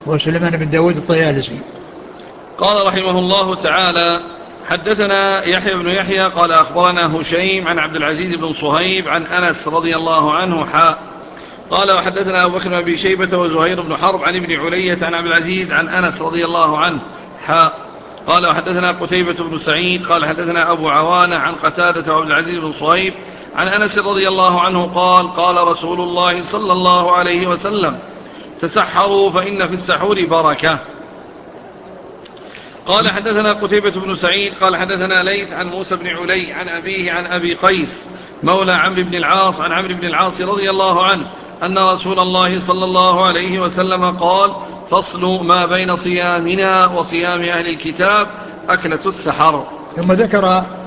وسليمان بن داود الطيالسي. قال رحمه الله تعالى: حدثنا يحيى بن يحيى قال أخبرنا هشيم عن عبد العزيز بن صهيب عن أنس رضي الله عنه قال: وحدثنا أبو بكر بن أبي شيبة وزهير بن حرب عن ابن علية عن عبد العزيز عن أنس رضي الله عنه قال: وحدثنا قتيبة بن سعيد قال: حدثنا أبو عوانة عن قتادة وعبد العزيز بن صهيب عن أنس رضي الله عنه قال: قال رسول الله صلى الله عليه وسلم: تسحروا فإن في السحور بركة. قال: حدثنا قتيبة بن سعيد قال: حدثنا ليث عن موسى بن علي عن أبيه عن أبي قيس مولى عمرو بن العاص عن عمرو بن العاص رضي الله عنه أن رسول الله صلى الله عليه وسلم قال: فصل ما بين صيامنا وصيام أهل الكتاب أكلة السحر. ثم ذكر